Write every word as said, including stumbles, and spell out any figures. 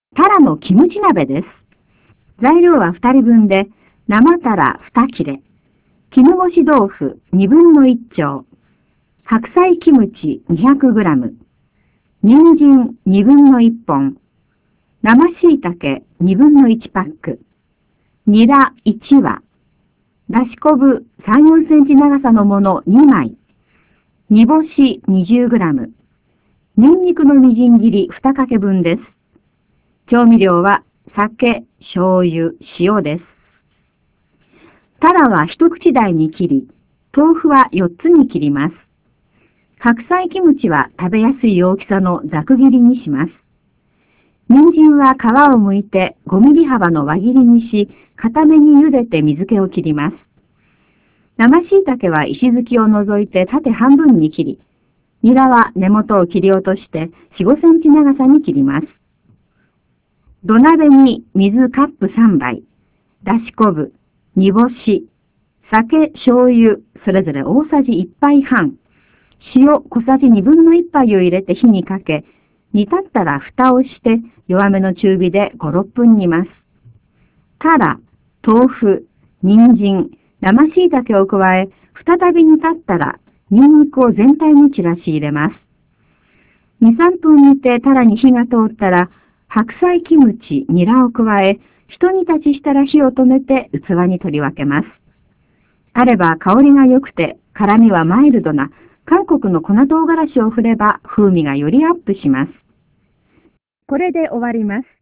タラのキムチ鍋です。材料はふたりぶんで、生タラに切れ、絹ごし豆腐にぶんのいちちょう、白菜キムチ にひゃくグラム、人参にぶんのいっぽん、生椎茸にぶんのいちパック、ニラいちわ、だし昆布さん、よんセンチ長さのものにまい、煮干し にじゅうグラム、ニンニクのみじん切りにかけぶんです。調味料は酒、醤油、塩です。タラは一口大に切り、豆腐はよっつに切ります。白菜キムチは食べやすい大きさのざく切りにします。人参は皮を剥いてごミリはばの輪切りにし、固めに茹でて水気を切ります。生椎茸は石突きを除いて縦半分に切り、ニラは根元を切り落としてよん、ごセンチ長さに切ります。土鍋に水カップさんばい、だし昆布、煮干し、酒、醤油、それぞれ大さじいっぱいはん、塩小さじにぶんのいっぱいを入れて火にかけ、煮立ったら蓋をして弱めの中火でご、ろっぷん煮ます。タラ、豆腐、人参、生椎茸を加え、再び煮立ったらニンニクを全体に散らし入れます。に、さんぷん煮てタラに火が通ったら、白菜キムチ、ニラを加え、一煮立ちしたら火を止めて器に取り分けます。あれば香りが良くて辛みはマイルドな韓国の粉唐辛子を振れば風味がよりアップします。これで終わります。